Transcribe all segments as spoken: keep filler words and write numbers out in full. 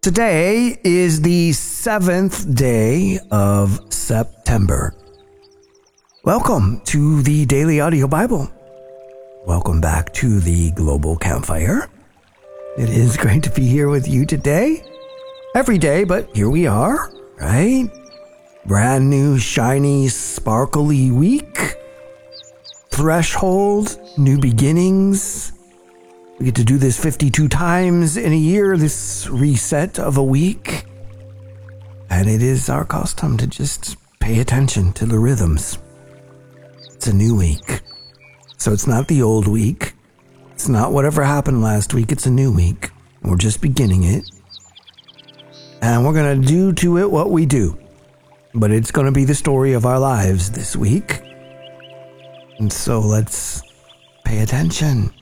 Today is the seventh day of September. Welcome to the Daily Audio Bible. Welcome back to the Global Campfire. It is great to be here with you today. Every day, but here we are, right? Brand new, shiny, sparkly week. Threshold, new beginnings. We get to do this fifty-two times in a year, this reset of a week. And it is our custom to just pay attention to the rhythms. It's a new week. So it's not the old week. It's not whatever happened last week. It's a new week. We're just beginning it. And we're going to do to it what we do. But it's going to be the story of our lives this week. And so let's pay attention.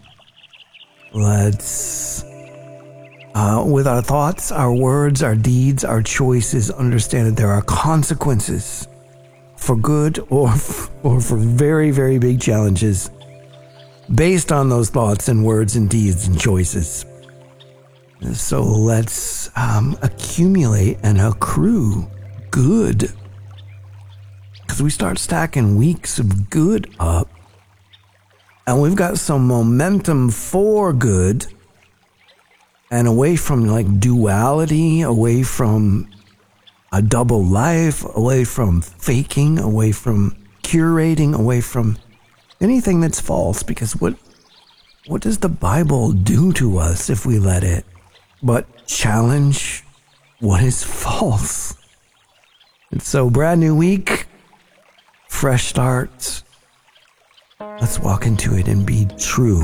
Let's, uh, with our thoughts, our words, our deeds, our choices, understand that there are consequences for good or, f- or for very, very big challenges based on those thoughts and words and deeds and choices. So let's um, accumulate and accrue good. Because we start stacking weeks of good up. And we've got some momentum for good and away from like duality, away from a double life, away from faking, away from curating, away from anything that's false. Because what what does the Bible do to us if we let it but challenge what is false? And so brand new week, fresh starts. Let's walk into it and be true.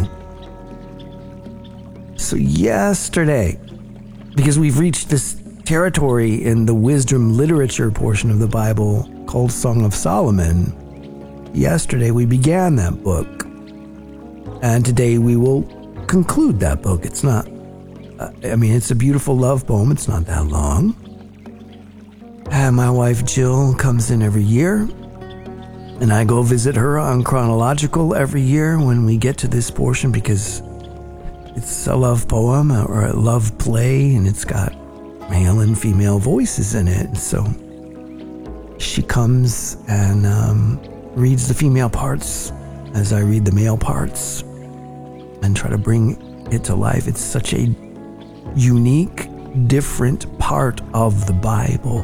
So yesterday, because we've reached this territory in the wisdom literature portion of the Bible called Song of Solomon, yesterday we began that book. And today we will conclude that book. It's not, uh, I mean, it's a beautiful love poem. It's not that long. And my wife Jill comes in every year. And I go visit her on Chronological every year when we get to this portion because it's a love poem or a love play and it's got male and female voices in it. So she comes and um, reads the female parts as I read the male parts and try to bring it to life. It's such a unique, different part of the Bible.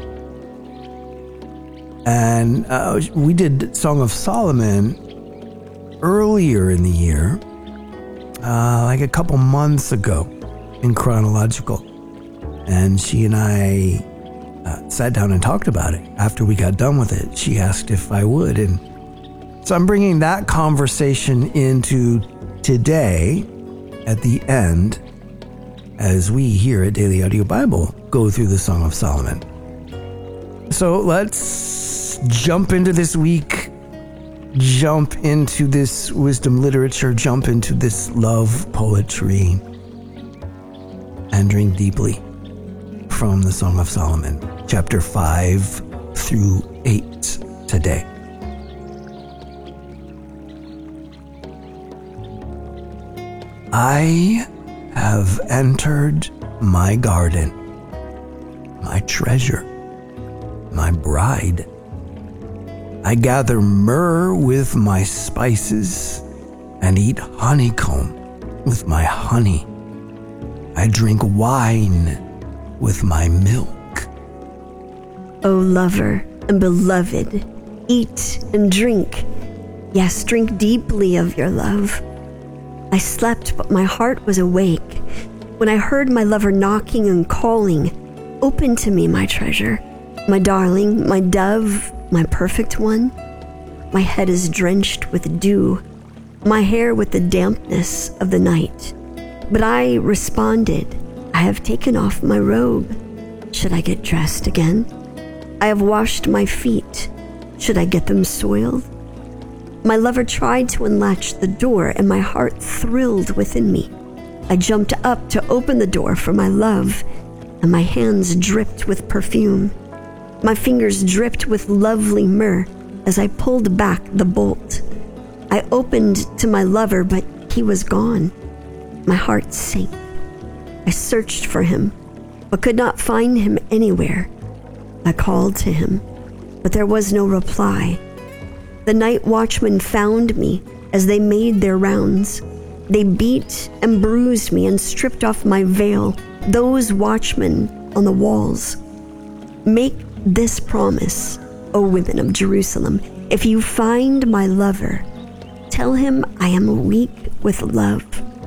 And uh, we did Song of Solomon earlier in the year, uh, like a couple months ago in Chronological. And she and I uh, sat down and talked about it. After we got done with it, she asked if I would. And so I'm bringing that conversation into today at the end as we here at Daily Audio Bible go through the Song of Solomon. So let's jump into this week, jump into this wisdom literature, jump into this love poetry, and drink deeply from the Song of Solomon, chapter five through eight today. I have entered my garden, my treasure, my bride. I gather myrrh with my spices and eat honeycomb with my honey. I drink wine with my milk. O lover and beloved, eat and drink. Yes, drink deeply of your love. I slept, but my heart was awake. When I heard my lover knocking and calling, open to me, my treasure, my darling, my dove, my perfect one. My head is drenched with dew, my hair with the dampness of the night. But I responded, I have taken off my robe. Should I get dressed again? I have washed my feet. Should I get them soiled? My lover tried to unlatch the door, and my heart thrilled within me. I jumped up to open the door for my love, and my hands dripped with perfume. My fingers dripped with lovely myrrh as I pulled back the bolt. I opened to my lover, but he was gone. My heart sank. I searched for him, but could not find him anywhere. I called to him, but there was no reply. The night watchmen found me as they made their rounds. They beat and bruised me and stripped off my veil, those watchmen on the walls. Make this promise, O women of Jerusalem. If you find my lover, tell him I am weak with love.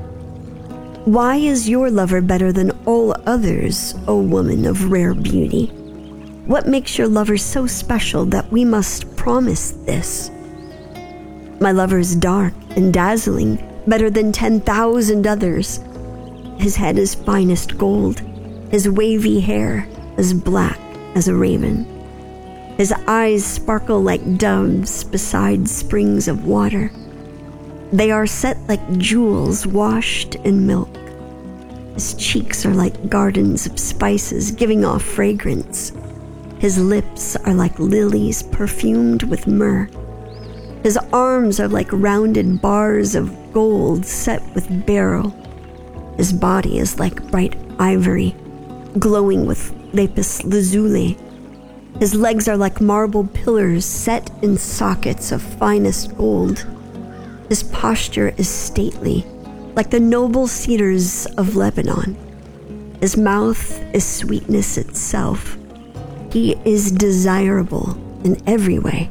Why is your lover better than all others, O woman of rare beauty? What makes your lover so special that we must promise this? My lover is dark and dazzling, better than ten thousand others. His head is finest gold, his wavy hair as black as a raven. His eyes sparkle like doves beside springs of water. They are set like jewels washed in milk. His cheeks are like gardens of spices giving off fragrance. His lips are like lilies perfumed with myrrh. His arms are like rounded bars of gold set with beryl. His body is like bright ivory, glowing with lapis lazuli. His legs are like marble pillars set in sockets of finest gold. His posture is stately, like the noble cedars of Lebanon. His mouth is sweetness itself. He is desirable in every way.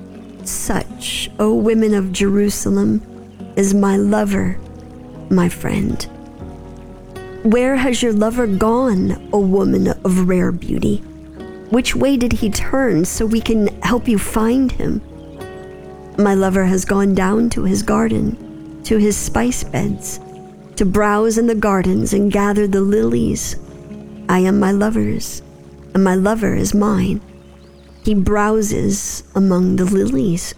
Such, O women of Jerusalem, is my lover, my friend. Where has your lover gone, O woman of rare beauty? Which way did he turn so we can help you find him? My lover has gone down to his garden, to his spice beds, to browse in the gardens and gather the lilies. I am my lover's, and my lover is mine. He browses among the lilies.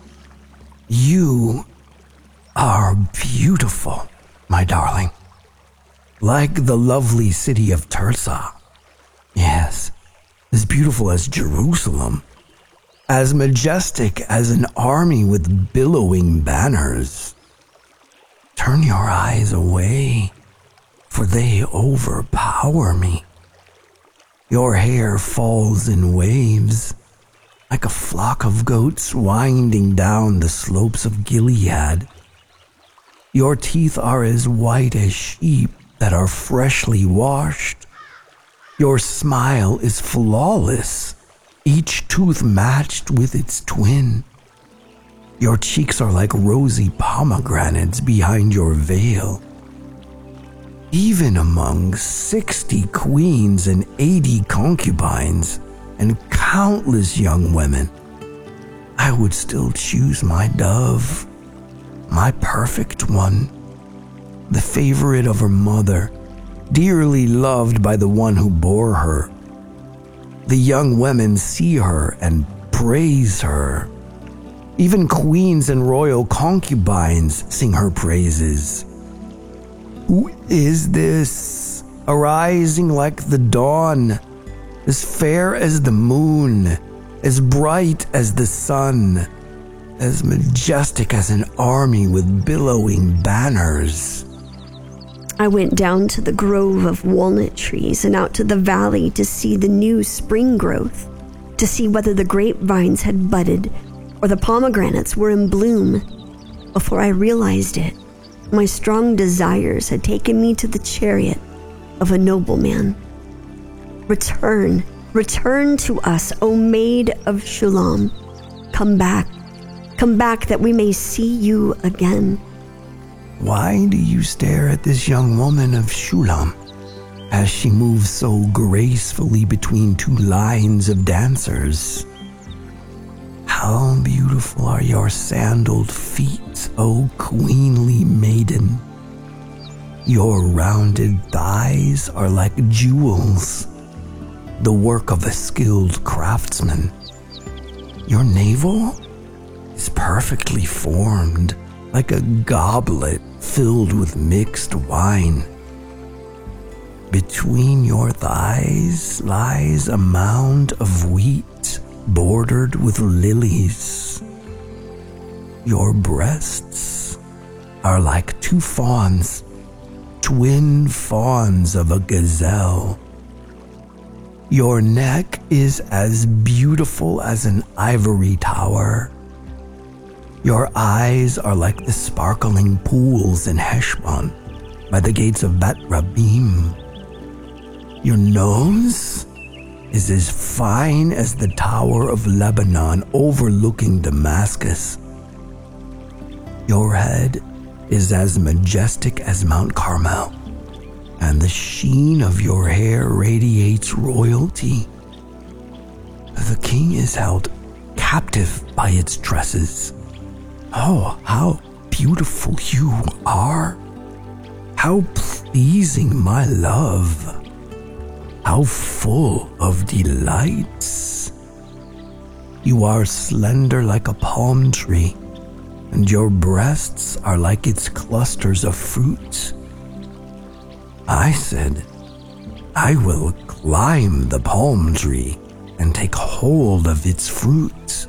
You are beautiful, my darling. Like the lovely city of Tirzah. Yes, as beautiful as Jerusalem. As majestic as an army with billowing banners. Turn your eyes away, for they overpower me. Your hair falls in waves, like a flock of goats winding down the slopes of Gilead. Your teeth are as white as sheep that are freshly washed. Your smile is flawless, each tooth matched with its twin. Your cheeks are like rosy pomegranates behind your veil. Even among sixty queens and eighty concubines and countless young women, I would still choose my dove, my perfect one, the favorite of her mother, dearly loved by the one who bore her. The young women see her and praise her. Even queens and royal concubines sing her praises. Who is this, arising like the dawn, as fair as the moon, as bright as the sun, as majestic as an army with billowing banners? I went down to the grove of walnut trees and out to the valley to see the new spring growth, to see whether the grapevines had budded or the pomegranates were in bloom. Before I realized it, my strong desires had taken me to the chariot of a nobleman. Return, return to us, O maid of Shulam. Come back, come back that we may see you again. Why do you stare at this young woman of Shulam as she moves so gracefully between two lines of dancers? How beautiful are your sandaled feet, O queenly maiden. Your rounded thighs are like jewels, the work of a skilled craftsman. Your navel is perfectly formed, like a goblet filled with mixed wine. Between your thighs lies a mound of wheat bordered with lilies. Your breasts are like two fawns, twin fawns of a gazelle. Your neck is as beautiful as an ivory tower. Your eyes are like the sparkling pools in Heshbon by the gates of Bet Rabim. Your nose is as fine as the tower of Lebanon overlooking Damascus. Your head is as majestic as Mount Carmel, and the sheen of your hair radiates royalty. The king is held captive by its tresses. Oh, how beautiful you are! How pleasing, my love! How full of delights! You are slender like a palm tree, and your breasts are like its clusters of fruit. I said, I will climb the palm tree and take hold of its fruit.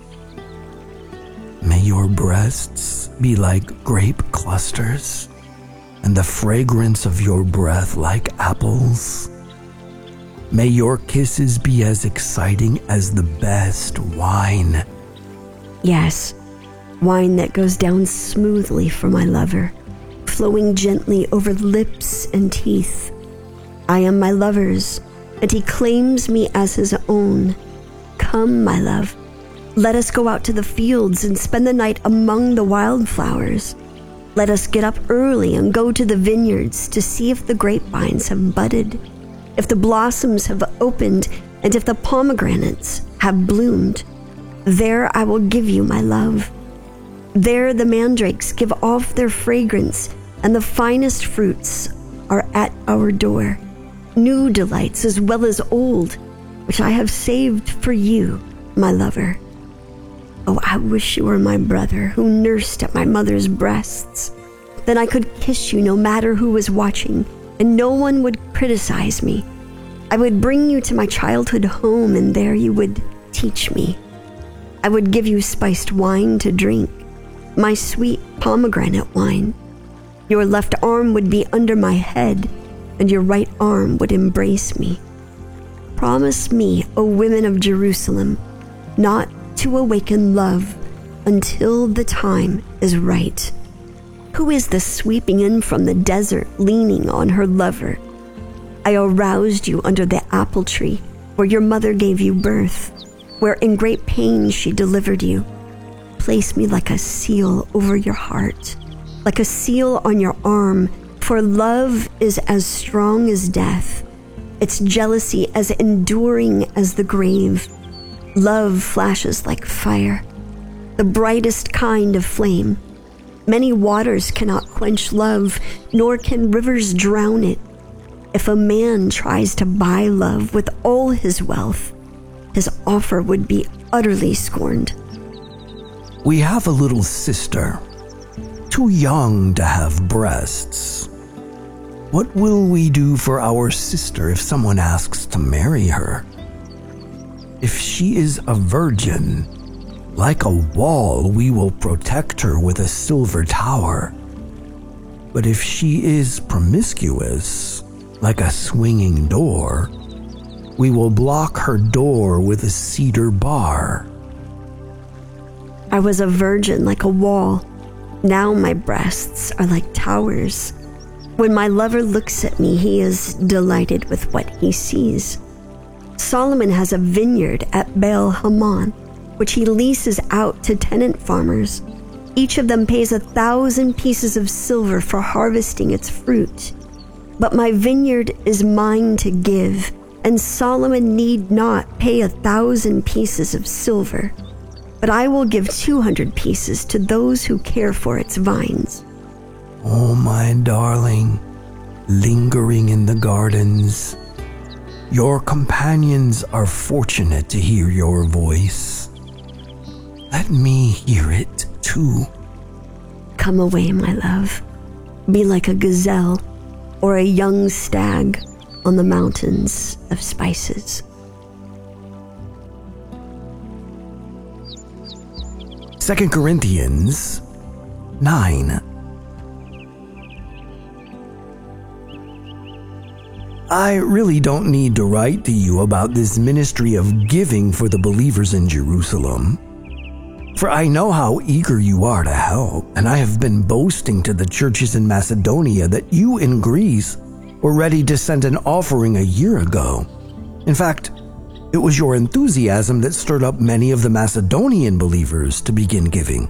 May your breasts be like grape clusters, and the fragrance of your breath like apples. May your kisses be as exciting as the best wine. Yes, wine that goes down smoothly for my lover, flowing gently over lips and teeth. I am my lover's, and he claims me as his own. Come, my love, let us go out to the fields and spend the night among the wildflowers. Let us get up early and go to the vineyards to see if the grapevines have budded, if the blossoms have opened, and if the pomegranates have bloomed. There I will give you my love. There the mandrakes give off their fragrance, and the finest fruits are at our door, new delights as well as old, which I have saved for you, my lover. Oh, I wish you were my brother who nursed at my mother's breasts. Then I could kiss you no matter who was watching, and no one would criticize me. I would bring you to my childhood home, and there you would teach me. I would give you spiced wine to drink, my sweet pomegranate wine. Your left arm would be under my head, and your right arm would embrace me. Promise me, O women of Jerusalem, not to awaken love until the time is right. Who is this sweeping in from the desert, leaning on her lover? I aroused you under the apple tree, where your mother gave you birth, where in great pain she delivered you. Place me like a seal over your heart, like a seal on your arm, for love is as strong as death, its jealousy as enduring as the grave. Love flashes like fire, the brightest kind of flame. Many waters cannot quench love, nor can rivers drown it. If a man tries to buy love with all his wealth, his offer would be utterly scorned. We have a little sister, too young to have breasts. What will we do for our sister if someone asks to marry her? If she is a virgin, like a wall, we will protect her with a silver tower. But if she is promiscuous, like a swinging door, we will block her door with a cedar bar. I was a virgin like a wall. Now my breasts are like towers. When my lover looks at me, he is delighted with what he sees. Solomon has a vineyard at Baal Hamon, which he leases out to tenant farmers. Each of them pays a thousand pieces of silver for harvesting its fruit. But my vineyard is mine to give, and Solomon need not pay a thousand pieces of silver. But I will give two hundred pieces to those who care for its vines. Oh, my darling, lingering in the gardens, your companions are fortunate to hear your voice. Let me hear it too. Come away, my love. Be like a gazelle or a young stag on the mountains of spices. Second Corinthians nine. I really don't need to write to you about this ministry of giving for the believers in Jerusalem. For I know how eager you are to help, and I have been boasting to the churches in Macedonia that you in Greece were ready to send an offering a year ago. In fact, it was your enthusiasm that stirred up many of the Macedonian believers to begin giving.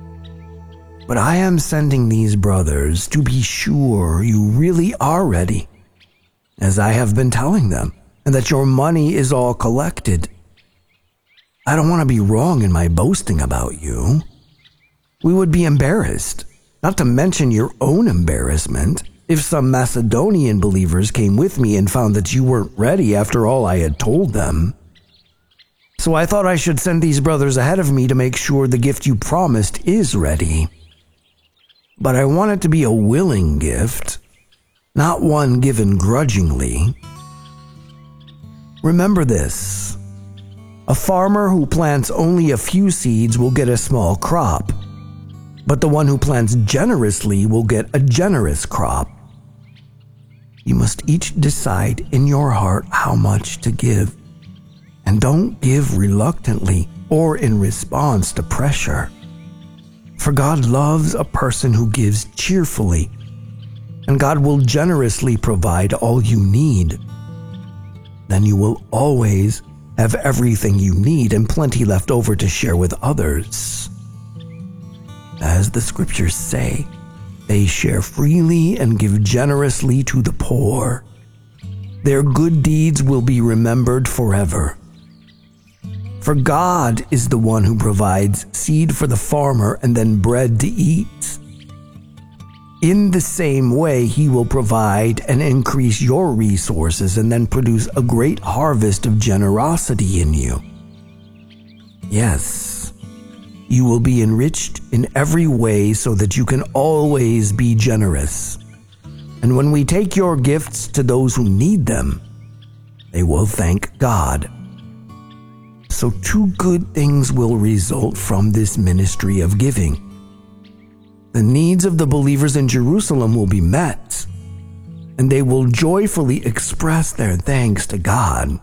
But I am sending these brothers to be sure you really are ready, as I have been telling them, and that your money is all collected. I don't want to be wrong in my boasting about you. We would be embarrassed, not to mention your own embarrassment, if some Macedonian believers came with me and found that you weren't ready after all I had told them. So I thought I should send these brothers ahead of me to make sure the gift you promised is ready. But I want it to be a willing gift, not one given grudgingly. Remember this. A farmer who plants only a few seeds will get a small crop, but the one who plants generously will get a generous crop. You must each decide in your heart how much to give, and don't give reluctantly or in response to pressure. For God loves a person who gives cheerfully, and God will generously provide all you need. Then you will always have everything you need and plenty left over to share with others. As the scriptures say, they share freely and give generously to the poor. Their good deeds will be remembered forever. For God is the one who provides seed for the farmer and then bread to eat. In the same way, he will provide and increase your resources and then produce a great harvest of generosity in you. Yes, you will be enriched in every way so that you can always be generous. And when we take your gifts to those who need them, they will thank God. So two good things will result from this ministry of giving. The needs of the believers in Jerusalem will be met, and they will joyfully express their thanks to God.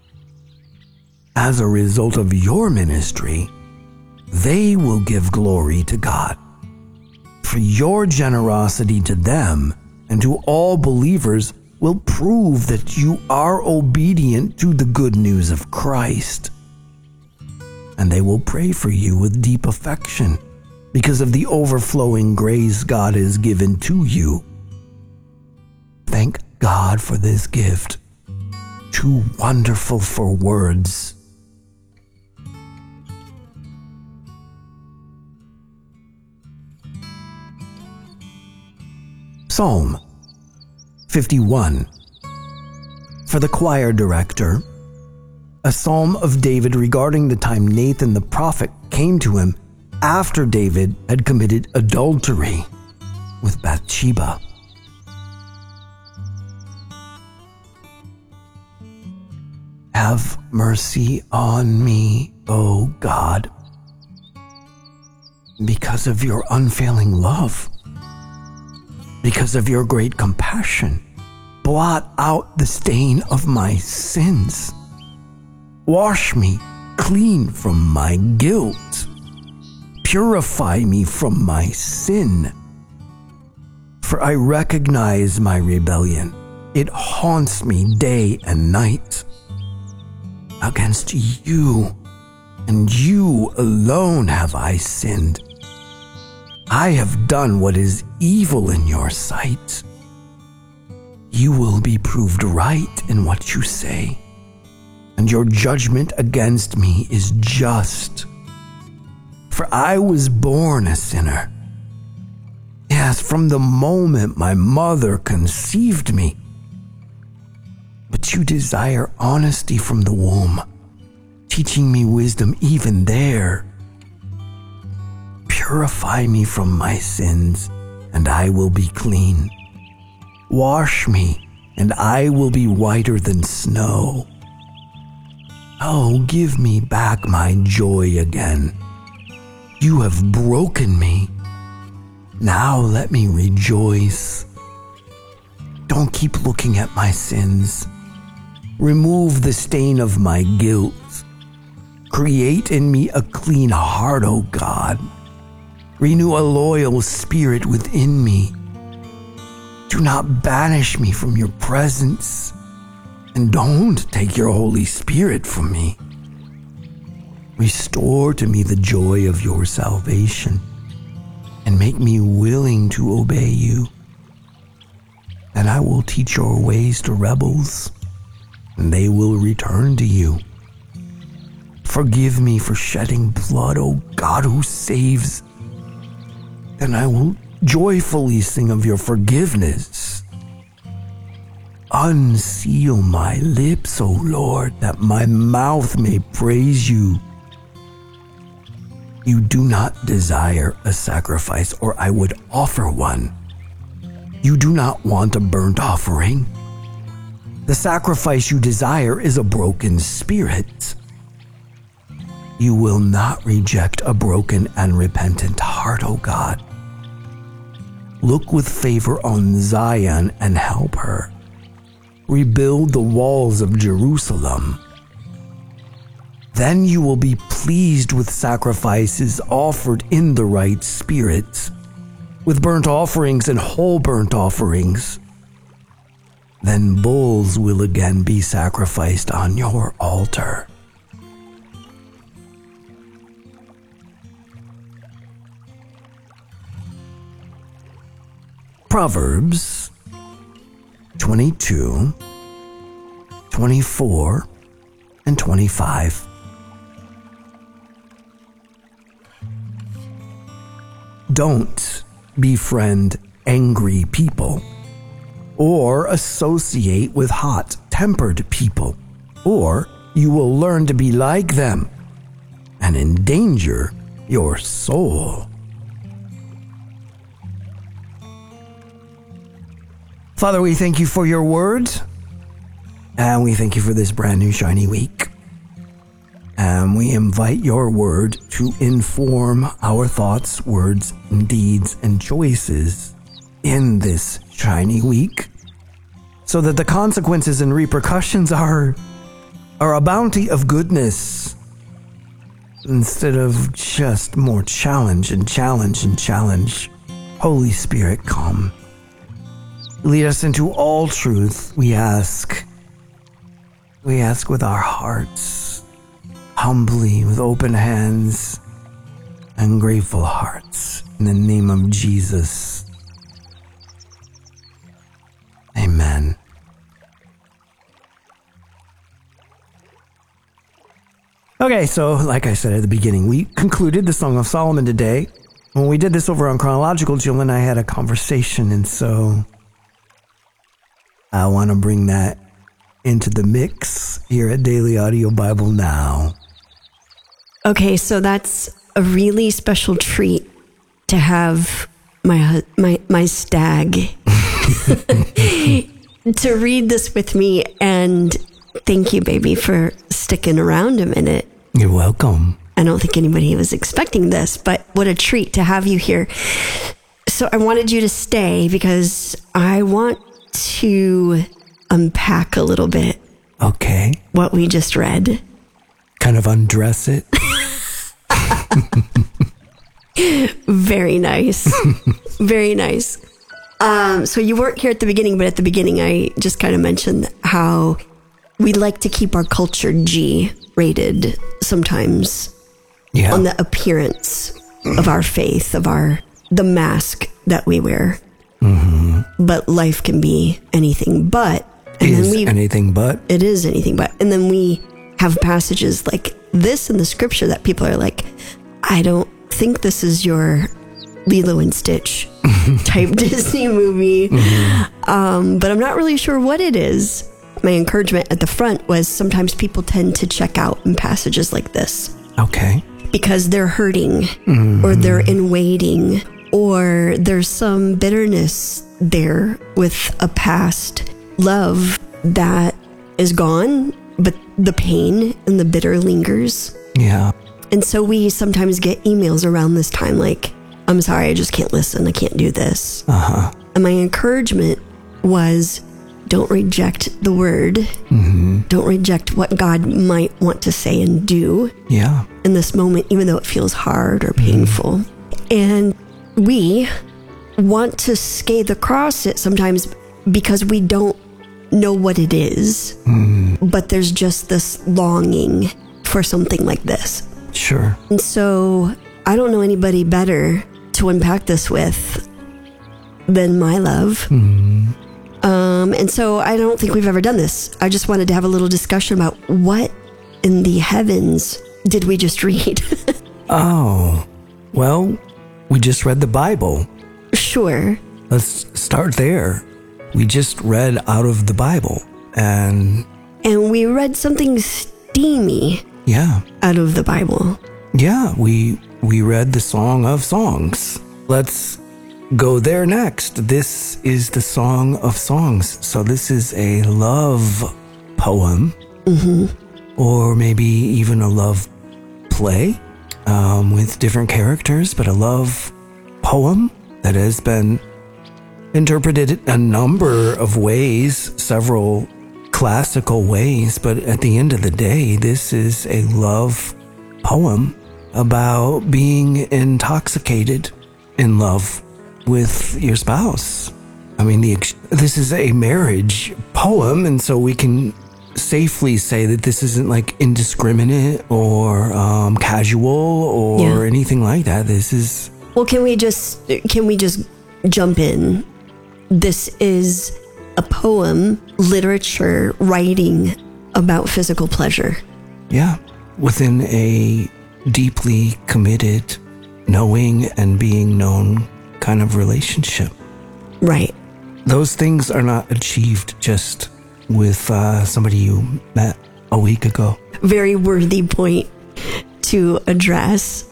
As a result of your ministry, they will give glory to God. For your generosity to them and to all believers will prove that you are obedient to the good news of Christ. And they will pray for you with deep affection, because of the overflowing grace God has given to you. Thank God for this gift, too wonderful for words. Psalm fifty-one. For the choir director, a psalm of David regarding the time Nathan the prophet came to him after David had committed adultery with Bathsheba. Have mercy on me, O God, because of your unfailing love, because of your great compassion. Blot out the stain of my sins. Wash me clean from my guilt. Purify me from my sin. For I recognize my rebellion. It haunts me day and night. Against you, and you alone have I sinned. I have done what is evil in your sight. You will be proved right in what you say, and your judgment against me is just. For I was born a sinner. Yes, from the moment my mother conceived me. But you desire honesty from the womb, teaching me wisdom even there. Purify me from my sins, and I will be clean. Wash me, and I will be whiter than snow. Oh, give me back my joy again. You have broken me. Now let me rejoice. Don't keep looking at my sins. Remove the stain of my guilt. Create in me a clean heart, O God. Renew a loyal spirit within me. Do not banish me from your presence, and don't take your Holy Spirit from me. Restore to me the joy of your salvation, and make me willing to obey you. And I will teach your ways to rebels, and they will return to you. Forgive me for shedding blood, O God who saves. Then I will joyfully sing of your forgiveness. Unseal my lips, O Lord, that my mouth may praise you. You do not desire a sacrifice, or I would offer one. You do not want a burnt offering. The sacrifice you desire is a broken spirit. You will not reject a broken and repentant heart, O God. Look with favor on Zion and help her. Rebuild the walls of Jerusalem. Then you will be pleased with sacrifices offered in the right spirit, with burnt offerings and whole burnt offerings. Then bulls will again be sacrificed on your altar. Proverbs twenty-two, twenty-four, and twenty-five. Don't befriend angry people, or associate with hot-tempered people, or you will learn to be like them and endanger your soul. Father, we thank you for your word, and we thank you for this brand new shiny week. And we invite your word to inform our thoughts, words, and deeds and choices in this shiny week, so that the consequences and repercussions are, are a bounty of goodness instead of just more challenge and challenge and challenge. Holy Spirit, come. Lead us into all truth, we ask. We ask with our hearts, humbly, with open hands and grateful hearts. In the name of Jesus. Amen. Okay, so like I said at the beginning, we concluded the Song of Solomon today. When we did this over on Chronological, Jill and I had a conversation, and so I want to bring that into the mix here at Daily Audio Bible Now. Okay, so that's a really special treat to have my my my stag to read this with me, and thank you, baby, for sticking around a minute. You're welcome. I don't think anybody was expecting this, but what a treat to have you here. So I wanted you to stay because I want to unpack a little bit. Okay. What we just read. Kind of undress it. Very nice. Very nice. Um, so you weren't here at the beginning, but at the beginning I just kind of mentioned how we like to keep our culture G rated sometimes, yeah, on the appearance of our faith, of our the mask that we wear. Mm-hmm. But life can be anything but. And is then we, anything but. It is anything but. And then we have passages like this in the scripture that people are like, I don't think this is your Lilo and Stitch type Disney movie. Mm-hmm. Um, but I'm not really sure what it is. My encouragement at the front was sometimes people tend to check out in passages like this. Okay. Because they're hurting, mm-hmm. or they're in waiting, or there's some bitterness there with a past love that is gone, but the pain and the bitter lingers. Yeah. And so we sometimes get emails around this time like, I'm sorry, I just can't listen. I can't do this. Uh-huh. And my encouragement was don't reject the word. Mm-hmm. Don't reject what God might want to say and do Yeah. in this moment, even though it feels hard or painful. Mm-hmm. And we want to skate across it sometimes because we don't know what it is. Mm-hmm. But there's just this longing for something like this. Sure. And so I don't know anybody better to unpack this with than my love. Mm-hmm. Um, and so I don't think we've ever done this. I just wanted to have a little discussion about what in the heavens did we just read? Oh, well, we just read the Bible. Sure. Let's start there. We just read out of the Bible, and And we read something steamy yeah, out of the Bible. yeah, we we read the Song of Songs. Let's go there next. This is the Song of Songs. So this is a love poem, Mm-hmm. or maybe even a love play um, with different characters, but a love poem that has been interpreted a number of ways, several classical ways, but at the end of the day, this is a love poem about being intoxicated in love with your spouse. I mean, the this is a marriage poem, and so we can safely say that this isn't like indiscriminate or um, casual or Yeah. anything like that. This is Well, can we just can we just jump in? This is a poem, literature, writing about physical pleasure. yeah, within a deeply committed, knowing and being known kind of relationship. Right. Those things are not achieved just with uh, somebody you met a week ago. Very worthy point to address.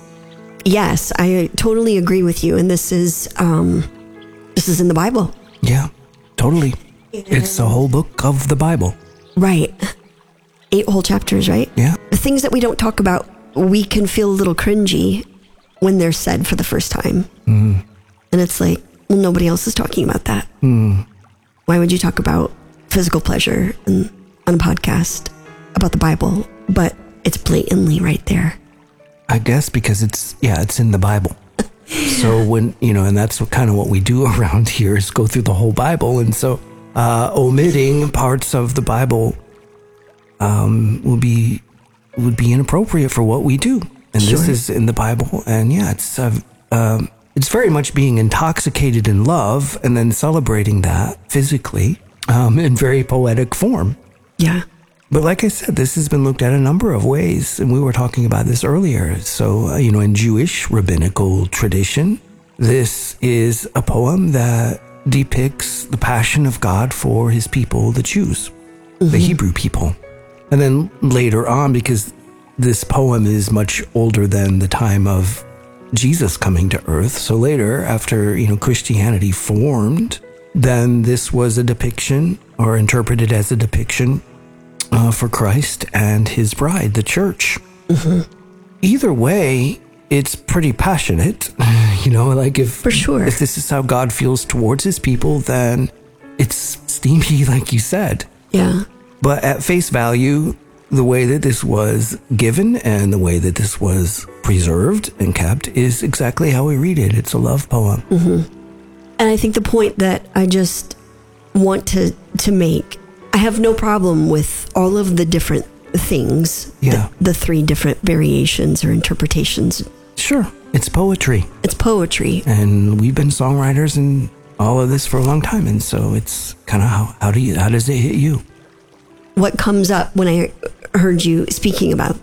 Yes, I totally agree with you. And this is um, this is in the Bible. Yeah, totally. It's the whole book of the Bible. Right. Eight whole chapters, right? Yeah. The things that we don't talk about, we can feel a little cringy when they're said for the first time. Mm. And it's like, well, nobody else is talking about that. Mm. Why would you talk about physical pleasure in, on a podcast about the Bible? But it's blatantly right there. I guess because it's, yeah, it's in the Bible. So when, you know, and that's what, kind of what we do around here is go through the whole Bible. And so uh, omitting parts of the Bible um, would be would be inappropriate for what we do. And Sure. this is in the Bible. And yeah, it's uh, um, it's very much being intoxicated in love and then celebrating that physically um, in very poetic form. Yeah. But like I said, this has been looked at a number of ways, and we were talking about this earlier. So, uh, you know, in Jewish rabbinical tradition, this is a poem that depicts the passion of God for his people, the Jews, mm-hmm. the Hebrew people. And then later on, because this poem is much older than the time of Jesus coming to earth, so later, after, you know, Christianity formed, then this was a depiction, or interpreted as a depiction, Uh, for Christ and his bride, the church. Mm-hmm. Either way, it's pretty passionate. You know, like if For sure. if this is how God feels towards his people, then it's steamy, like you said. Yeah. But at face value, the way that this was given and the way that this was preserved and kept is exactly how we read it. It's a love poem. Mm-hmm. And I think the point that I just want to, to make, I have no problem with all of the different things, Yeah. the, the three different variations or interpretations. Sure, it's poetry. It's poetry. And we've been songwriters and all of this for a long time. And so it's kind of how, how do you, how does it hit you? What comes up when I heard you speaking about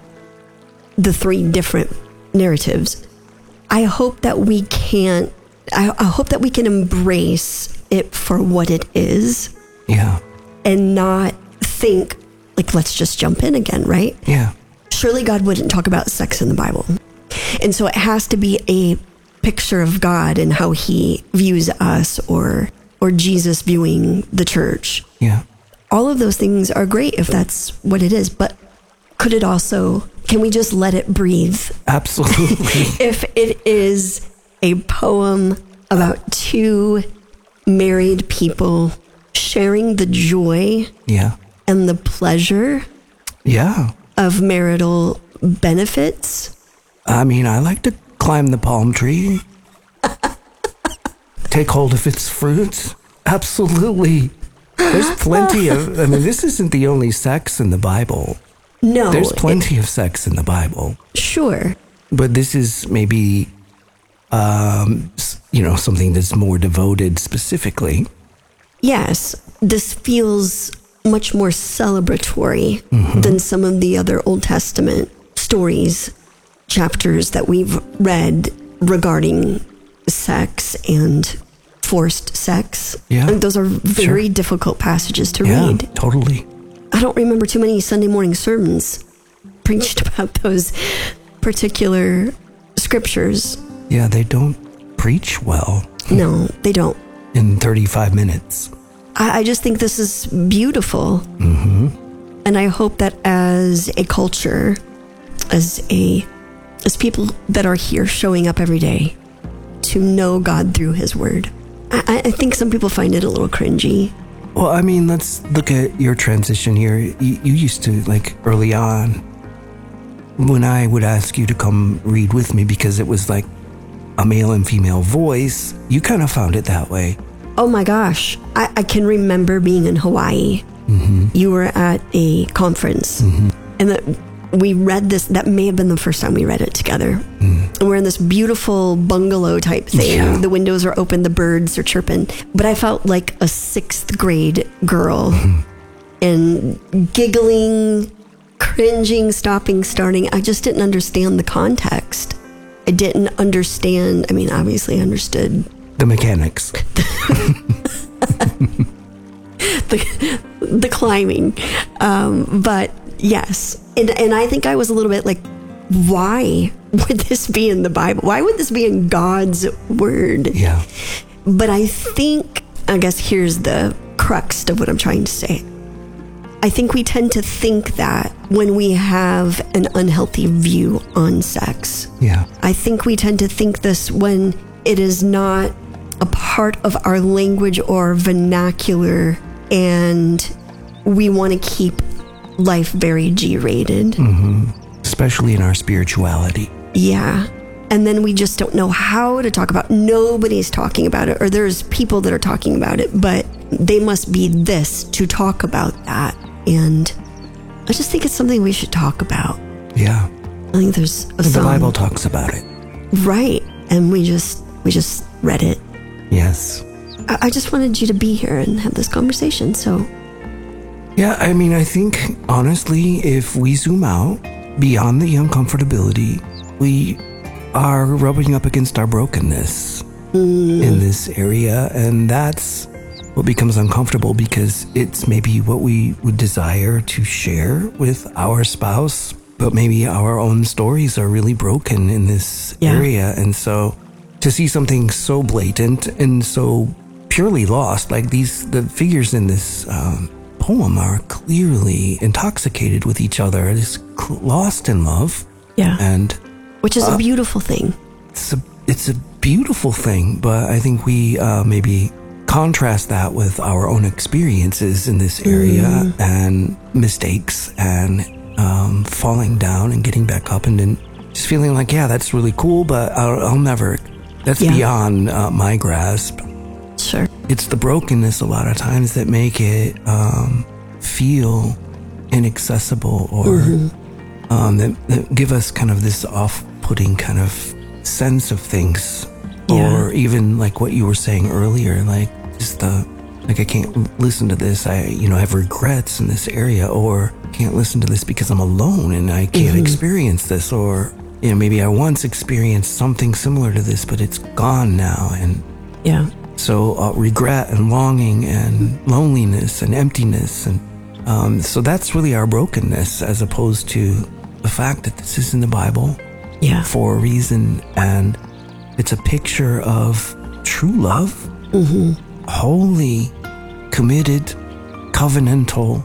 the three different narratives, I hope that we can't, I, I hope that we can embrace it for what it is. Yeah. And not think, like, let's just jump in again, right? Yeah. Surely God wouldn't talk about sex in the Bible. And so it has to be a picture of God and how he views us, or or Jesus viewing the church. Yeah. All of those things are great if that's what it is. But could it also, can we just let it breathe? Absolutely. If it is a poem about two married people sharing the joy Yeah. and the pleasure Yeah. of marital benefits. I mean, I like to climb the palm tree, take hold of its fruits. Absolutely. There's plenty of, I mean, this isn't the only sex in the Bible. No. There's plenty it, of sex in the Bible. Sure. But this is maybe, um, you know, something that's more devoted specifically. Yes. This feels much more celebratory Mm-hmm. than some of the other Old Testament stories, chapters that we've read regarding sex and forced sex. Yeah. And those are very Sure. difficult passages to Yeah, read. totally. I don't remember too many Sunday morning sermons preached about those particular scriptures. Yeah, they don't preach well No, they don't. in thirty-five minutes. I, I just think this is beautiful. Mm-hmm. And I hope that as a culture, as a as people that are here showing up every day to know God through his word. I, I think some people find it a little cringy. Well, I mean, let's look at your transition here. You, you used to, like, early on, when I would ask you to come read with me because it was like a male and female voice, you kind of found it that way. Oh my gosh. I, I can remember being in Hawaii. Mm-hmm. You were at a conference. Mm-hmm. And that we read this. That may have been the first time we read it together. Mm. And we're in this beautiful bungalow type thing. Yeah. The windows are open. The birds are chirping. But I felt like a sixth grade girl. Mm-hmm. And giggling, cringing, stopping, starting. I just didn't understand the context. I didn't understand. I mean, obviously I understood The mechanics. the, the climbing. Um, but yes. And, and I think I was a little bit like, why would this be in the Bible? Why would this be in God's word? Yeah. But I think, I guess here's the crux of what I'm trying to say. I think we tend to think that when we have an unhealthy view on sex. Yeah. I think we tend to think this when it is not a part of our language or vernacular, and we want to keep life very G-rated. Mm-hmm. Especially in our spirituality. Yeah. And then we just don't know how to talk about it. Nobody's talking about it, or there's people that are talking about it, but they must be this to talk about that. And I just think it's something we should talk about. Yeah. I think there's a The song. Bible talks about it. Right. And we just we just read it. Yes. I, I just wanted you to be here and have this conversation. So Yeah, I mean, I think, honestly, if we zoom out beyond the uncomfortability, we are rubbing up against our brokenness mm, in this area, and that's what becomes uncomfortable because it's maybe what we would desire to share with our spouse, but maybe our own stories are really broken in this Yeah. area. And so to see something so blatant and so purely lost, like these, the figures in this um, poem are clearly intoxicated with each other, just cl- lost in love. yeah, And which is uh, a beautiful thing. it's a, it's a beautiful thing, but I think we uh, maybe contrast that with our own experiences in this area Mm. and mistakes and um, falling down and getting back up and then just feeling like, yeah, that's really cool, but I'll, I'll never, that's Yeah. beyond uh, my grasp. Sure. It's the brokenness a lot of times that make it um, feel inaccessible or Mm-hmm. um, that, that give us kind of this off-putting kind of sense of things. Yeah. Or even like what you were saying earlier, like just the, like I can't listen to this, I, you know, I have regrets in this area, or can't listen to this because I'm alone and I can't Mm-hmm. experience this, or, you know, maybe I once experienced something similar to this, but it's gone now. And Yeah. so uh, regret and longing and loneliness and emptiness. And um, so that's really our brokenness, as opposed to the fact that this is in the Bible Yeah. for a reason. And it's a picture of true love, Mm-hmm. holy, committed, covenantal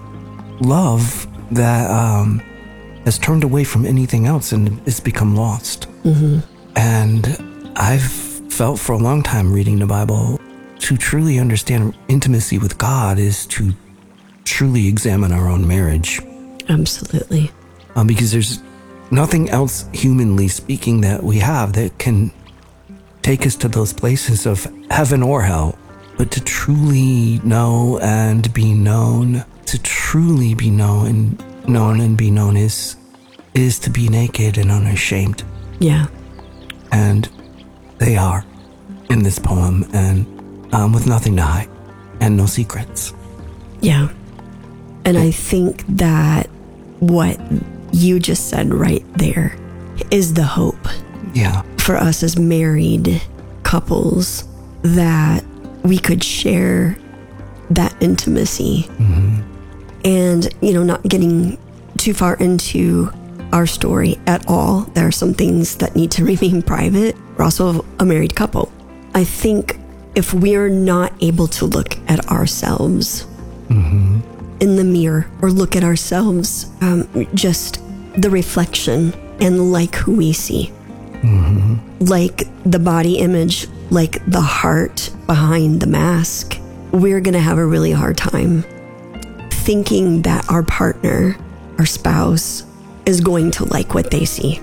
love that um, has turned away from anything else and has become lost. Mm-hmm. And I've felt for a long time reading the Bible to truly understand intimacy with God is to truly examine our own marriage. Absolutely. Um, because there's nothing else, humanly speaking, that we have that can take us to those places of heaven or hell. But to truly know and be known, to truly be known and known and be known is is to be naked and unashamed. Yeah. And they are in this poem, and um, with nothing to hide and no secrets. Yeah. And I think that what you just said right there is the hope. Yeah. For us as married couples, that we could share that intimacy. Mm-hmm. And, you know, not getting too far into our story at all. There are some things that need to remain private. We're also a married couple. I think if we're not able to look at ourselves mm-hmm. in the mirror, or look at ourselves, um, just the reflection and like who we see, mm-hmm. like the body image, like the heart behind the mask, we're going to have a really hard time thinking that our partner, our spouse, is going to like what they see.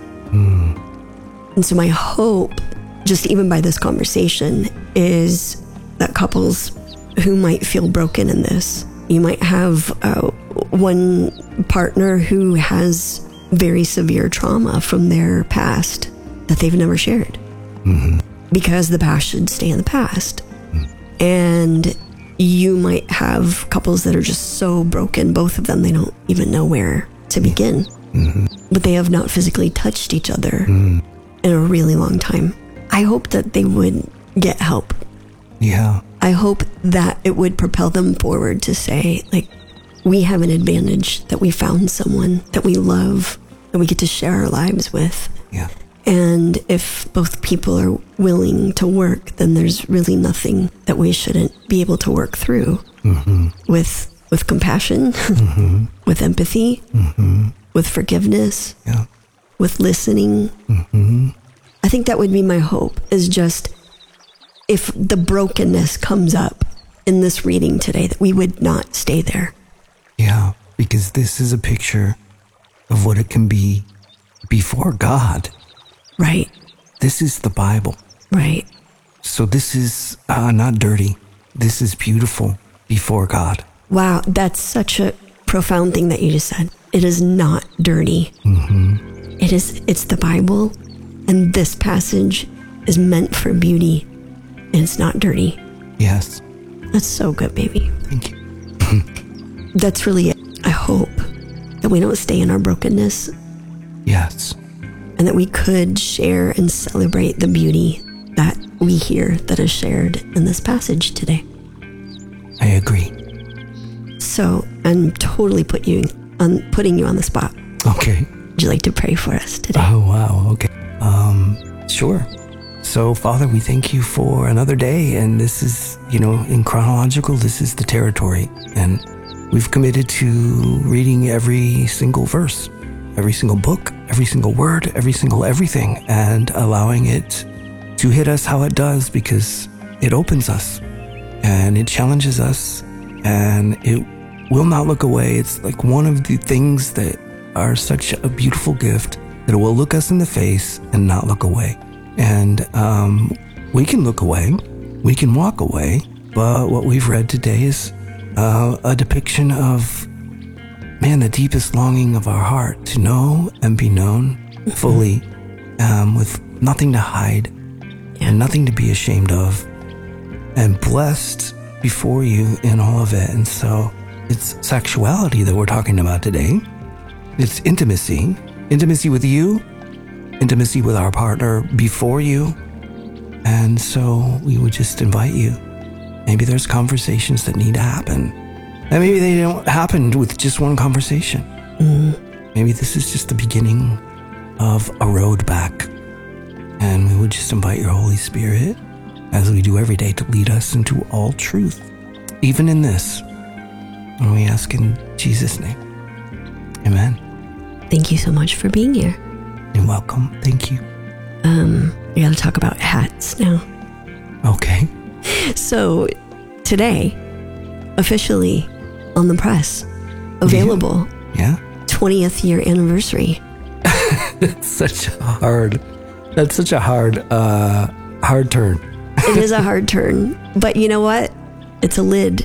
Mm. And so my hope, just even by this conversation, is that couples who might feel broken in this, you might have uh, one partner who has very severe trauma from their past that they've never shared. Mm-hmm. Because the past should stay in the past. Mm. And you might have couples that are just so broken, both of them, they don't even know where to begin. Mm-hmm. But they have not physically touched each other mm. in a really long time. I hope that they would get help. Yeah. I hope that it would propel them forward to say, like, we have an advantage that we found someone that we love, that we get to share our lives with. Yeah. And if both people are willing to work, then there's really nothing that we shouldn't be able to work through mm-hmm. with with compassion, mm-hmm. with empathy, mm-hmm. with forgiveness, yeah. with listening. Mm-hmm. I think that would be my hope, is just if the brokenness comes up in this reading today, that we would not stay there. Yeah, because this is a picture of what it can be before God. Right. This is the Bible. Right. So this is uh, not dirty. This is beautiful before God. Wow, that's such a profound thing that you just said. It is not dirty. Mm-hmm. It is, it's the Bible, and this passage is meant for beauty, and it's not dirty. Yes. That's so good, baby. Thank you. That's really it. I hope that we don't stay in our brokenness. Yes. And that we could share and celebrate the beauty that we hear that is shared in this passage today. I agree. So I'm totally put you on, putting you on the spot. Okay. Would you like to pray for us today? Oh, wow. Okay. Um, sure. So, Father, we thank you for another day. And this is, you know, in chronological, this is the territory. And we've committed to reading every single verse, every single book, every single word, every single everything, and allowing it to hit us how it does, because it opens us and it challenges us, and it will not look away. It's like one of the things that are such a beautiful gift, that it will look us in the face and not look away. And um, we can look away, we can walk away, but what we've read today is uh, a depiction of, man, the deepest longing of our heart to know and be known fully, um, with nothing to hide and nothing to be ashamed of, and blessed before you in all of it. And so it's sexuality that we're talking about today. It's intimacy, intimacy with you, intimacy with our partner before you. And so we would just invite you. Maybe there's conversations that need to happen. And maybe they don't happen with just one conversation. Mm. Maybe this is just the beginning of a road back. And we would just invite your Holy Spirit, as we do every day, to lead us into all truth, even in this. And we ask in Jesus' name. Amen. Thank you so much for being here. You're welcome. Thank you. Um, we got to talk about hats now. Okay. So today, officially on the press, available. Yeah. twentieth year anniversary. It's such a hard, that's such a hard, uh, hard turn. It is a hard turn, but you know what? It's a lid.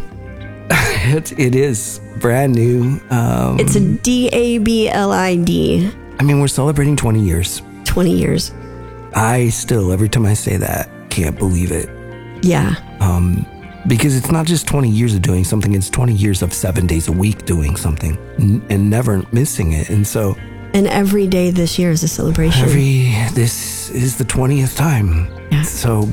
it, it is brand new. Um, It's a D A B L I D. I mean, we're celebrating twenty years. twenty years. I still, every time I say that, can't believe it. Yeah. Um, because it's not just twenty years of doing something, it's twenty years of seven days a week doing something n- and never missing it. And so And every day this year is a celebration. every, this is the twentieth time. Yeah. So,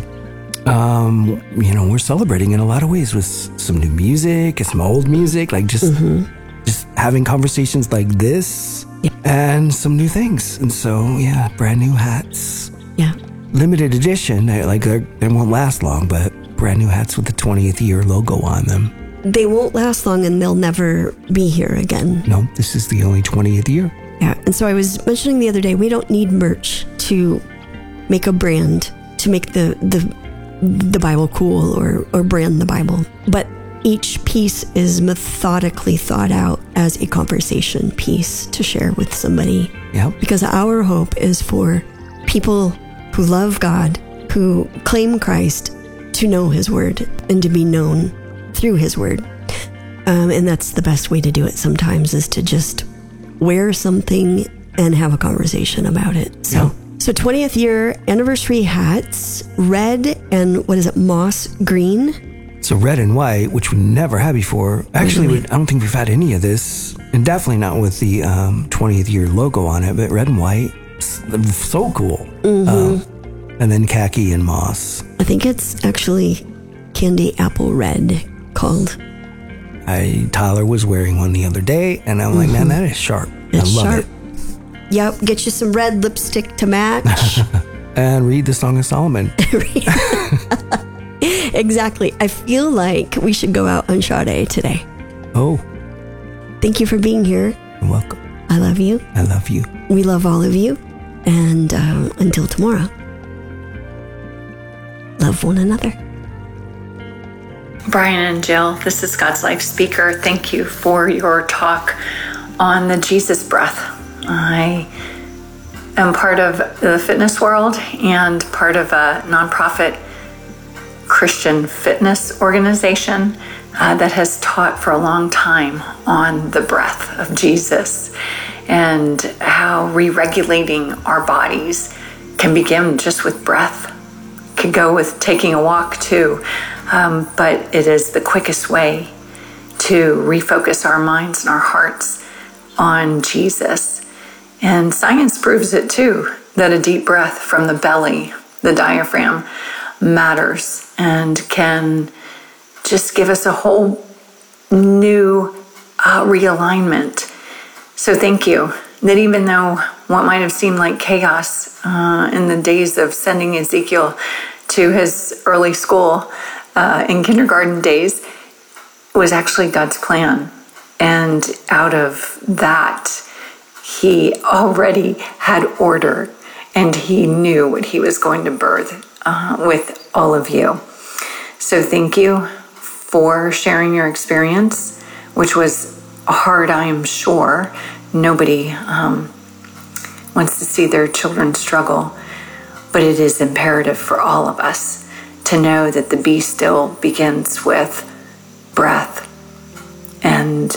um, you know, we're celebrating in a lot of ways with s- some new music and some old music, like just, Mm-hmm. just having conversations like this Yeah. and some new things. And so, yeah, brand new hats. Yeah. Limited edition, they- like they're- they won't last long, but brand new hats with the twentieth year logo on them. They won't last long and they'll never be here again. No, this is the only twentieth year. Yeah. And so I was mentioning the other day, we don't need merch to make a brand, to make the the the Bible cool or, or brand the Bible. But each piece is methodically thought out as a conversation piece to share with somebody. Yep. Because our hope is for people who love God, who claim Christ, to know his word and to be known through his word. Um, and that's the best way to do it sometimes, is to just wear something and have a conversation about it. So, Yeah. so twentieth year anniversary hats, red and what is it, moss green? So red and white, which we never had before. Actually, we, I don't think we've had any of this, and definitely not with the um, twentieth year logo on it. But red and white, s- so cool. Mm-hmm. Um, and then khaki and moss. I think it's actually candy apple red called. I Tyler was wearing one the other day, and I'm like, man, that is sharp. It's I love sharp. Yep, get you some red lipstick to match. it. And read the Song of Solomon. Exactly. I feel like we should go out on Sade today. Oh, Thank you for being here. you're welcome. I love you. I love you. We love all of you. And uh, until tomorrow, love one another. Brian and Jill, this is God's Life Speaker. Thank you for your talk on the Jesus breath. I am part of the fitness world and part of a nonprofit Christian fitness organization uh, that has taught for a long time on the breath of Jesus and how re-regulating our bodies can begin just with breath. Could go with taking a walk too, um, but it is the quickest way to refocus our minds and our hearts on Jesus. And science proves it too, that a deep breath from the belly, the diaphragm, matters and can just give us a whole new uh, realignment. So thank you. That even though what might have seemed like chaos uh, in the days of sending Ezekiel to his early school uh, in kindergarten days was actually God's plan. And out of that, he already had order and he knew what he was going to birth uh, with all of you. So thank you for sharing your experience, which was hard, I am sure. Nobody um, wants to see their children struggle, but it is imperative for all of us to know that the be still begins with breath and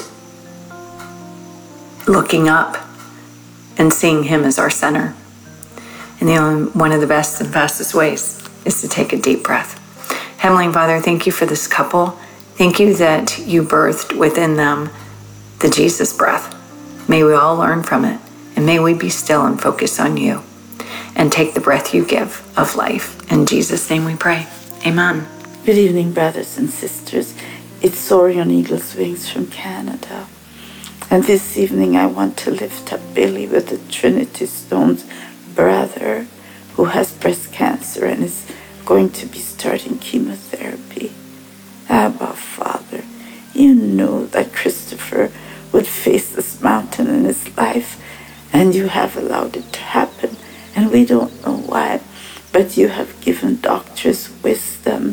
looking up and seeing him as our center. And the only, one of the best and fastest ways is to take a deep breath. Heavenly Father, thank you for this couple. Thank you that you birthed within them the Jesus breath. May we all learn from it, and may we be still and focus on you and take the breath you give of life. In Jesus' name we pray. Amen. Good evening, brothers and sisters. It's Soaring on Eagle's Wings from Canada. And this evening I want to lift up Billy with the Trinity Stone's brother who has breast cancer and is going to be starting chemotherapy. Abba, Father, you know that Christopher would face this mountain in his life, and you have allowed it to happen, and we don't know why, but you have given doctors wisdom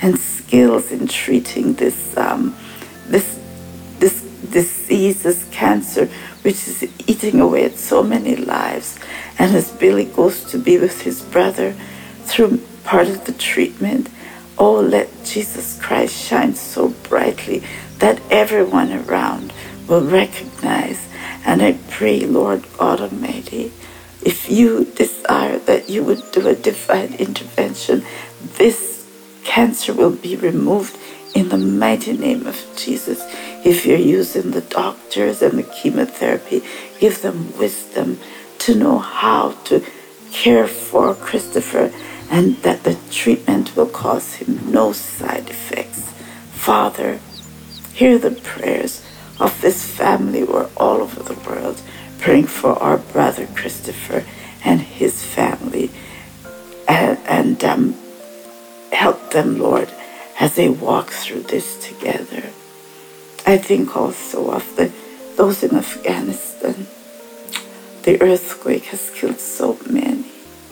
and skills in treating this um, this this disease, this cancer, which is eating away at so many lives. And as Billy goes to be with his brother through part of the treatment, oh, let Jesus Christ shine so brightly that everyone around will recognize. And I pray, Lord God Almighty, if you desire that you would do a divine intervention, this cancer will be removed in the mighty name of Jesus. If you're using the doctors and the chemotherapy, give them wisdom to know how to care for Christopher, and that the treatment will cause him no side effects. Father, hear the prayers of this family who are all over the world, praying for our brother Christopher and his family, and, and um, help them, Lord, as they walk through this together. I think also of the those in Afghanistan. The earthquake has killed so many.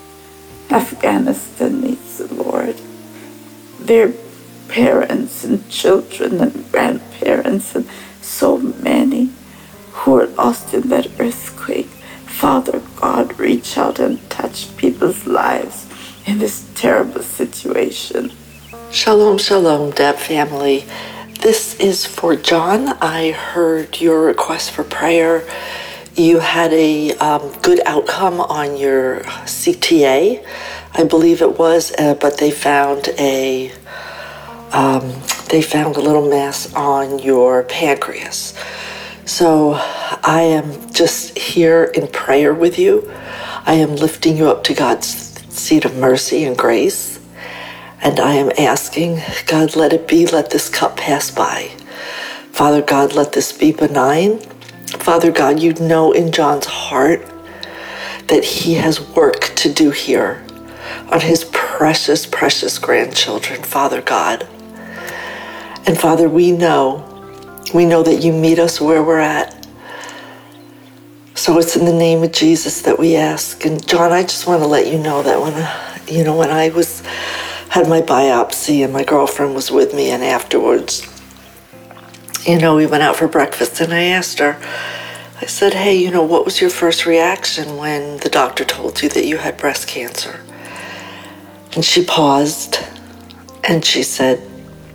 Afghanistan needs the Lord. Their parents and children and grandparents and so many who are lost in that earthquake. Father God, reach out and touch people's lives in this terrible situation. Shalom, shalom, Deb family. This is for John. I heard your request for prayer. You had a um, good outcome on your C T A, I believe it was, uh, but they found a um, they found a little mass on your pancreas. So I am just here in prayer with you. I am lifting you up to God's seat of mercy and grace. And I am asking, God, let it be, let this cup pass by. Father God, let this be benign. Father God, you know in John's heart that he has work to do here on his precious, precious grandchildren, Father God. And Father, we know, we know that you meet us where we're at. So it's in the name of Jesus that we ask. And John, I just want to let you know that when, you know, when I was... had my biopsy and my girlfriend was with me, and afterwards, you know, we went out for breakfast and I asked her, I said, hey, you know, what was your first reaction when the doctor told you that you had breast cancer? And she paused and she said,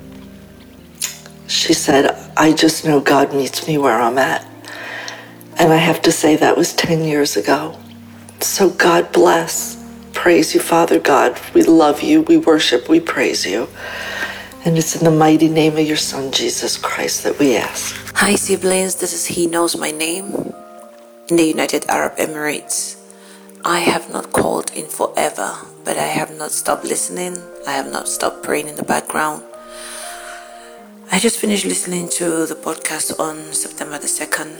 she said, I just know God meets me where I'm at. And I have to say that was ten years ago. So God bless. Praise you, Father God. We love you, we worship, we praise you. And it's in the mighty name of your Son, Jesus Christ, that we ask. Hi siblings, this is He Knows My Name in the United Arab Emirates. I have not called in forever, but I have not stopped listening. I have not stopped praying in the background. I just finished listening to the podcast on September the second.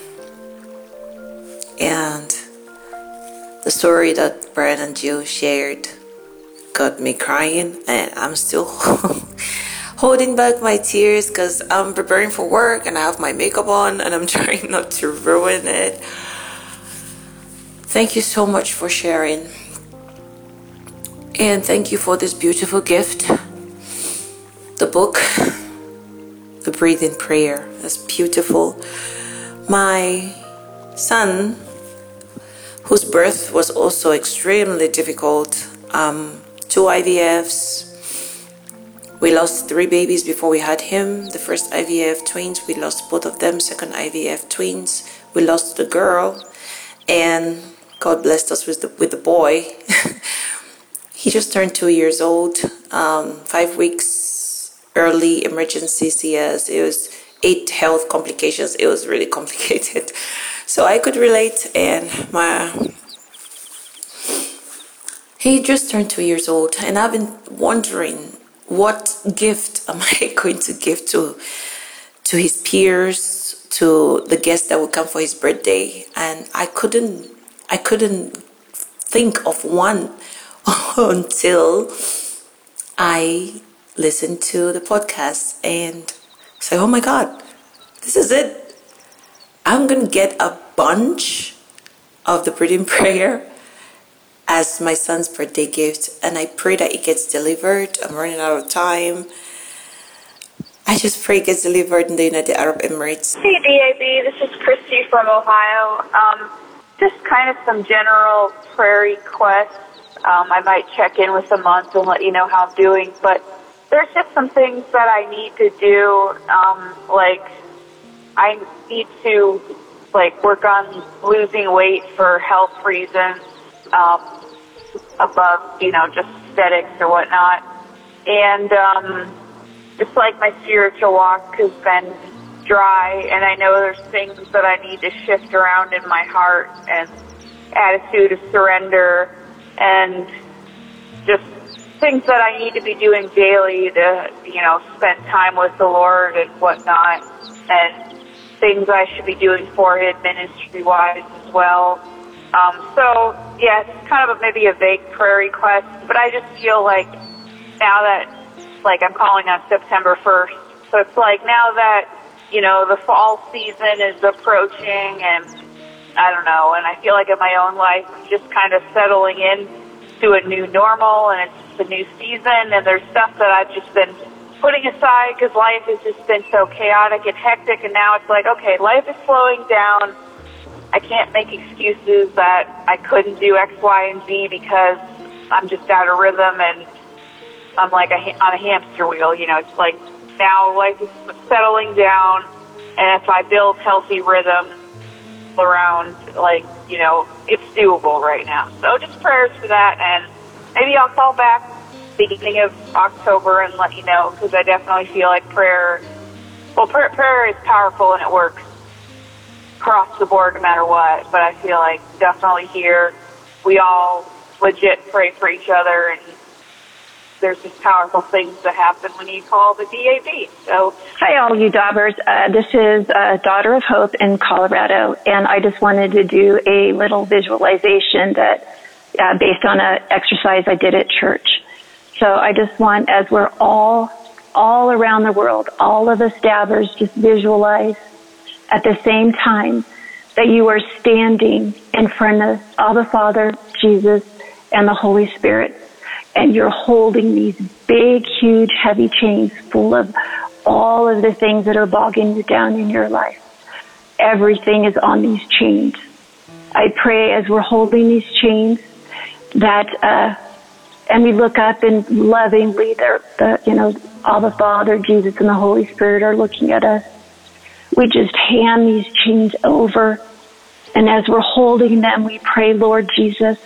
And the story that Brian and Jill shared got me crying, and I'm still holding back my tears because I'm preparing for work and I have my makeup on and I'm trying not to ruin it. Thank you so much for sharing, and thank you for this beautiful gift, the book, The Breathing Prayer. That's beautiful. My son, whose birth was also extremely difficult, um, two I V Fs. We lost three babies before we had him. The first I V F twins, we lost both of them. Second I V F twins, we lost the girl, and God blessed us with the with the boy. He just turned two years old. Um, five weeks early emergency C S. It was eight health complications. It was really complicated. So I could relate, and my he just turned two years old, and I've been wondering, what gift am I going to give to to his peers, to the guests that would come for his birthday? And I couldn't I couldn't think of one until I listened to the podcast and said, oh my God, this is it. I'm going to get a bunch of the Breathing Prayer as my son's birthday gift, and I pray that it gets delivered. I'm running out of time. I just pray gets delivered in the United Arab Emirates. Hey, D A B, this is Christy from Ohio. Um, just kind of some general prayer requests. Um, I might check in with a month and let you know how I'm doing, but there's just some things that I need to do. Um, like, I need to, like, work on losing weight for health reasons, um, above, you know, just aesthetics or whatnot. And, um, just like my spiritual walk has been dry, and I know there's things that I need to shift around in my heart and attitude of surrender and just things that I need to be doing daily to, you know, spend time with the Lord and whatnot, and things I should be doing for Him ministry-wise as well. Um, so, yeah, it's kind of a, maybe a vague prayer request, but I just feel like now that, like, I'm calling on September first, so it's like now that, you know, the fall season is approaching, and I don't know, and I feel like in my own life I'm just kind of settling in to a new normal, and it's just a new season, and there's stuff that I've just been putting aside because life has just been so chaotic and hectic, and now it's like, okay, life is slowing down. I can't make excuses that I couldn't do X, Y, and Z because I'm just out of rhythm, and I'm like a, on a hamster wheel, you know. It's like now life is settling down, and if I build healthy rhythm around, like, you know, it's doable right now. So just prayers for that, and maybe I'll call back beginning of October and let you know, because I definitely feel like prayer, well, prayer, prayer is powerful and it works across the board no matter what, but I feel like definitely here we all legit pray for each other, and there's just powerful things that happen when you call the D A B. So, hi, all you dabbers. Uh, this is uh, Daughter of Hope in Colorado, and I just wanted to do a little visualization that uh, based on an exercise I did at church. So I just want, as we're all, all around the world, all of us dabbers, just visualize at the same time that you are standing in front of Abba Father, Jesus, and the Holy Spirit. And you're holding these big, huge, heavy chains full of all of the things that are bogging you down in your life. Everything is on these chains. I pray as we're holding these chains that, uh, and we look up and lovingly, the, the, you know, Abba Father, Jesus, and the Holy Spirit are looking at us. We just hand these chains over. And as we're holding them, we pray, Lord Jesus,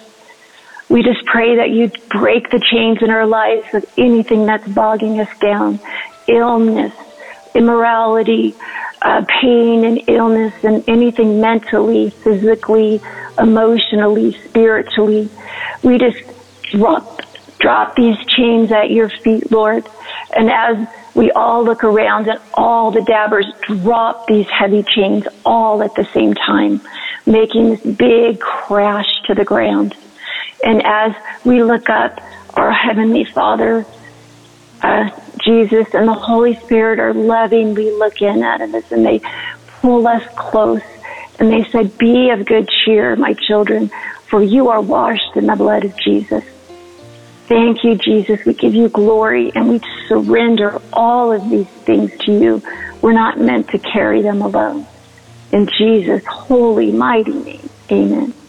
we just pray that you break the chains in our lives of anything that's bogging us down, illness, immorality, uh, pain and illness, and anything mentally, physically, emotionally, spiritually. We just drop, drop these chains at your feet, Lord. And as we all look around and all the dabbers drop these heavy chains all at the same time, making this big crash to the ground. And as we look up, our Heavenly Father, uh, Jesus, and the Holy Spirit are lovingly looking at us, and they pull us close. And they said, be of good cheer, my children, for you are washed in the blood of Jesus. Thank you, Jesus. We give you glory, and we surrender all of these things to you. We're not meant to carry them alone. In Jesus' holy, mighty name, amen.